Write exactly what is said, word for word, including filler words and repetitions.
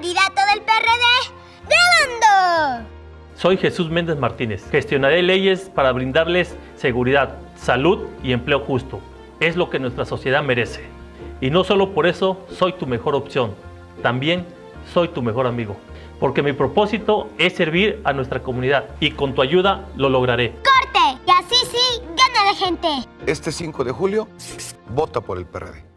candidato del P R D, grabando. Soy Jesús Méndez Martínez. Gestionaré leyes para brindarles seguridad, salud y empleo justo. Es lo que nuestra sociedad merece. Y no solo por eso soy tu mejor opción, también soy tu mejor amigo. Porque mi propósito es servir a nuestra comunidad y con tu ayuda lo lograré. ¡Corte! Y así sí, gana la gente. Este cinco de julio, vota por el P R D.